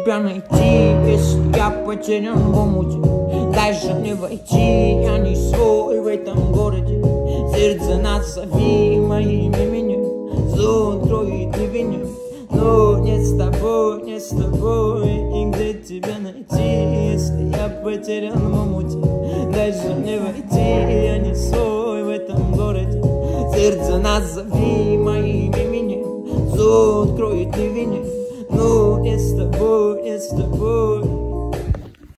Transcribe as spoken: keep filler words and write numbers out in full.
тебя найти, если я потерян в омуте? Даже не войти, я не свой в этом городе. Сердце назови моим именем, зовут кроет ливнем. Но не с тобой, не с тобой. И где тебя найти, если я потерян в омуте? Даже не войти, я не свой в этом городе. Сердце назови моим именем, зовут кроет ливнем. Но не с тобой, не с тобой.